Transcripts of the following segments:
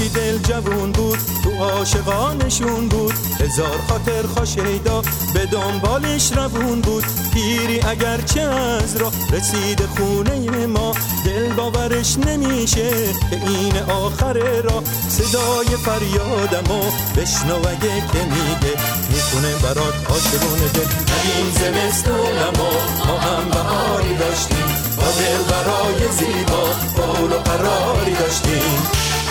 وقتی دل جوون بود تو عاشقانشون بود، هزار خاطر خوشیدا به دنبالش روون بود. پیری اگرچه از راه رسید خونه ما، دل باورش نمیشه که این آخر راه. صدای فریادمو بشنو اگه که میگه میخونه برات عاشقونه دل. این زمستونمو ما هم بهاری داشتیم، با دل برای زیبا قول و قراری داشتیم.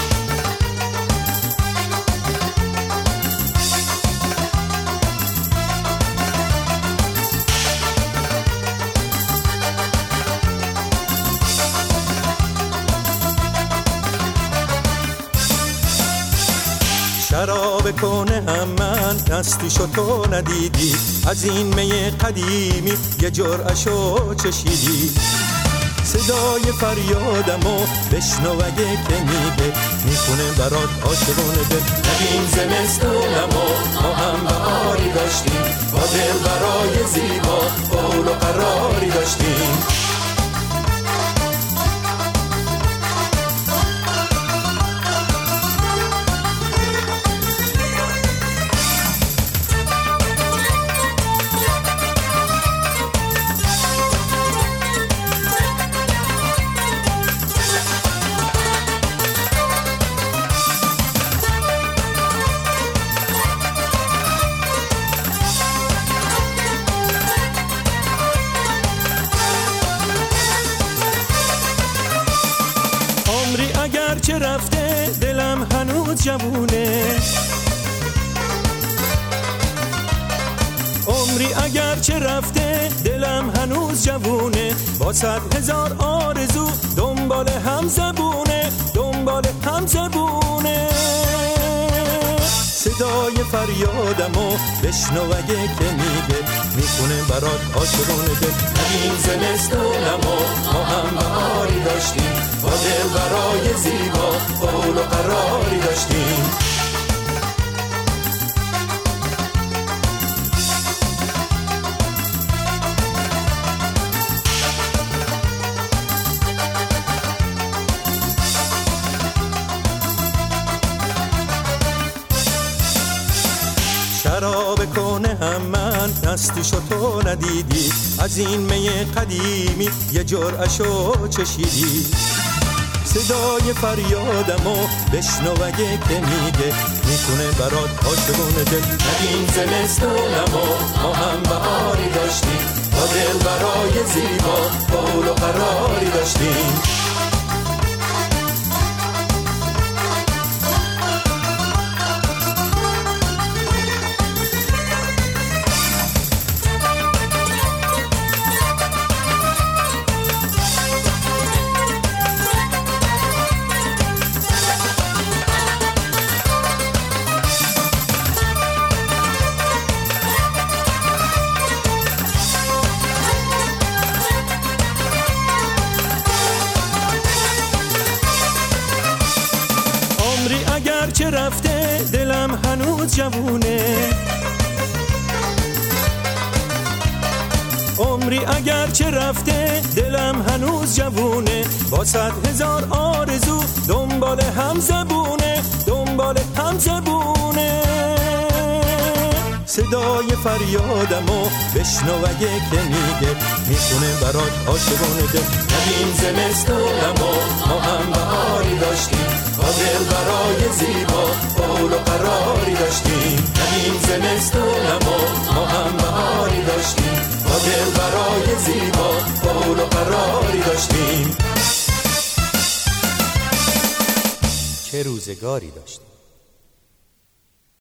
شراب کنه هم من دستیشو تو ندیدی، از این می قدیمی یه جرعشو چشیدی. صدای فریادمو بشنو اگه که میگه میخونه برات عاشقونه دل. این زمستونمو ما هم بهاری داشتیم، با دل برای زیبا قول و قراری داشتیم. اگرچه رفته دلم هنوز جوونه، عمری اگرچه رفته دلم هنوز جوونه. با 100,000 آرزو دنبال هم زبونه، دنبال هم زبونه. صدای فریادمو بشنو اگه که میگه میخونه برات عاشقونه دل. این زمستونمو ما هم بهاری داشتیم، با دل برای زیبا قول و قراری داشتیم. شراب کنه هم من دستیشو تو ندیدی، از این می قدیمی یه جرعشو چشیدی. صدای فریادمو بشنو اگه که میگه میخونه برات عاشقونه دل. این زمستونمو ما هم بهاری داشتیم، با دل برای زیبا قول و قراری داشتیم. اگرچه رفته دلم هنوز جوونه، عمری اگرچه رفته دلم هنوز جوونه. با 100,000 آرزو دنبال هم زبونه، دنبال هم زبونه. صدای فریادمو بشنو اگه که میگه میخونه برات عاشقونه دل. این زمستونمو ما هم بهاری داشتیم، با دل برای زیبا قول و قراری داشتیم. این زمستونمو ما هم بهاری داشتیم، با دل برای زیبا قول و قراری داشتیم. چه روزگاری داشتیم.